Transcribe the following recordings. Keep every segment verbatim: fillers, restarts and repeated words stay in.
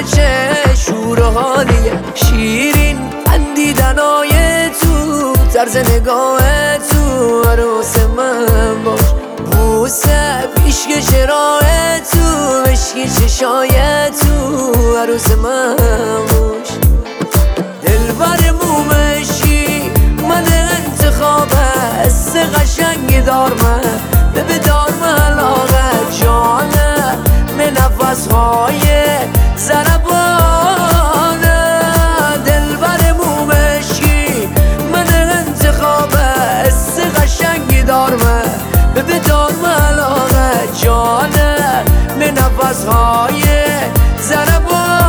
چه شور و حالیه، شیرین خندیدنای تو، طرز نگاه تو، عروس من باش. بوسه پیشک چراه تو، عشقی چشای تو، عروس من باش. دلبر مومشی من انتخاب است، قشنگی دار من به بدار من علاقه جانه به نفسهای زربانه. دلبر مومشی من انتخاب است، قشنگی دار من به بدار من علاقه جانه به نفسهای زربانه.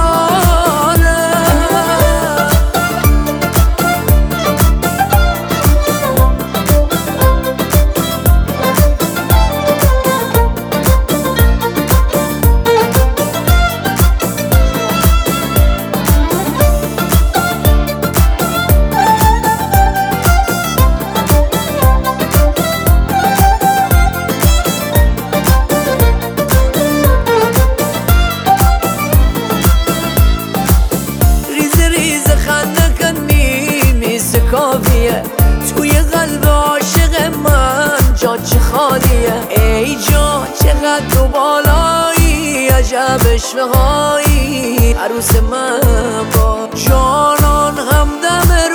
کافیه توی قلب عاشق من جا چه خالیه. ای جان چقدر تو بالایی، عجب عشقهایی، عروس من با جانان همدم